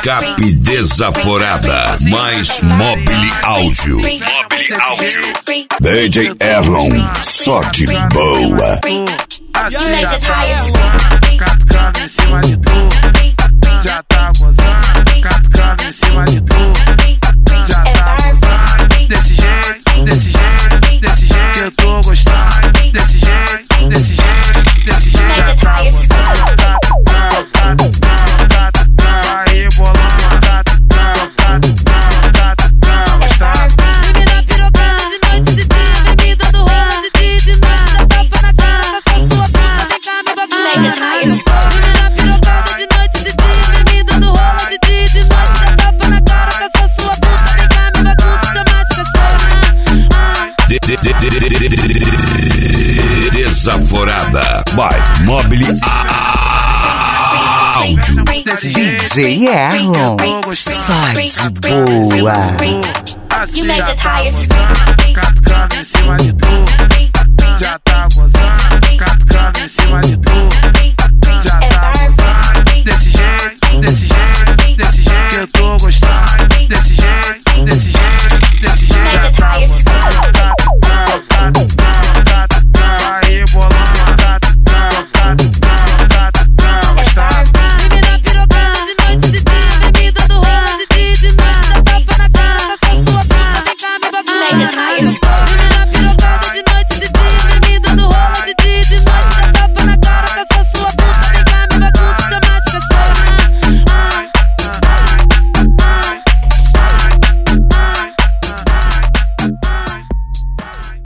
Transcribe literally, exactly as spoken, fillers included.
Picape desaforada, mais Mobile Áudio. Mobile Áudio. D J Erlon, só de boa. Catucando em cima de tu, já tá gozando. Catucando em cima de tu, já tá gozando. Desse jeito, desse jeito, desse jeito que eu tô gostando. Desse jeito, desse jeito, desse jeito já tá gozando. Catucando, catucando, vai bolando. Catucando, catucando, catucando, gostando. Me dá pirocada de noite e de dia, vem me dando rola de dia e de noite. Dá tapa na cara, tá só sua puta, vem cá me bagunça. Me dá pirocada de noite e de dia, vem me dando rola de dia e de noite. Dá tapa na cara, tá só sua puta, vem cá me bagunça, chama de cachorra. Desaforada, by Mobile Áudio. D J Erlon, sai de boa. Assim já tá gozando. Catucando em cima de tu, já